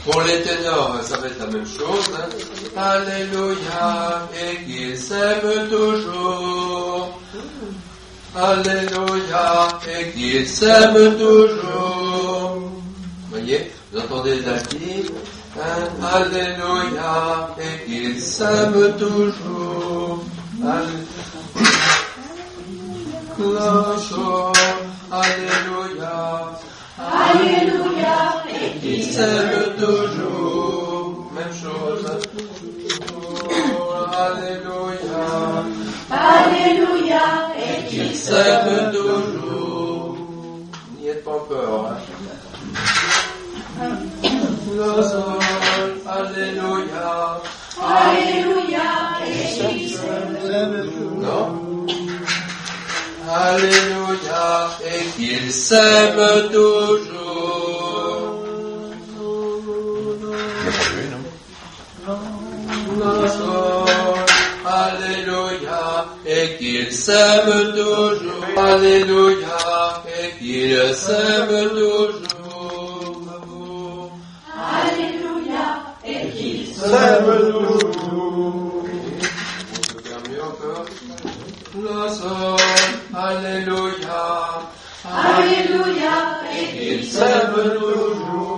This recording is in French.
Pour les ténors, ça va être la même chose. Hein. Alléluia, et qu'il s'aime toujours. Alléluia, et qu'il s'aime toujours. Voyez, vous entendez la vie. Hein. Alléluia, et qu'il s'aime toujours. Alléluia. Alléluia, et qu'il s'aime toujours. Même chose. Alléluia. Alléluia, et qu'il s'aime toujours. N'y êtes pas encore. Hein. Alléluia. Alléluia, et qu'il s'aime toujours. Non. Alléluia, et qu'il s'aime toujours. Alléluia, et qu'il s'aime toujours. Alléluia, et qu'il s'aime toujours. Alléluia, et qu'il s'aime toujours. Alléluia. Alléluia, et qu'il s'aime toujours.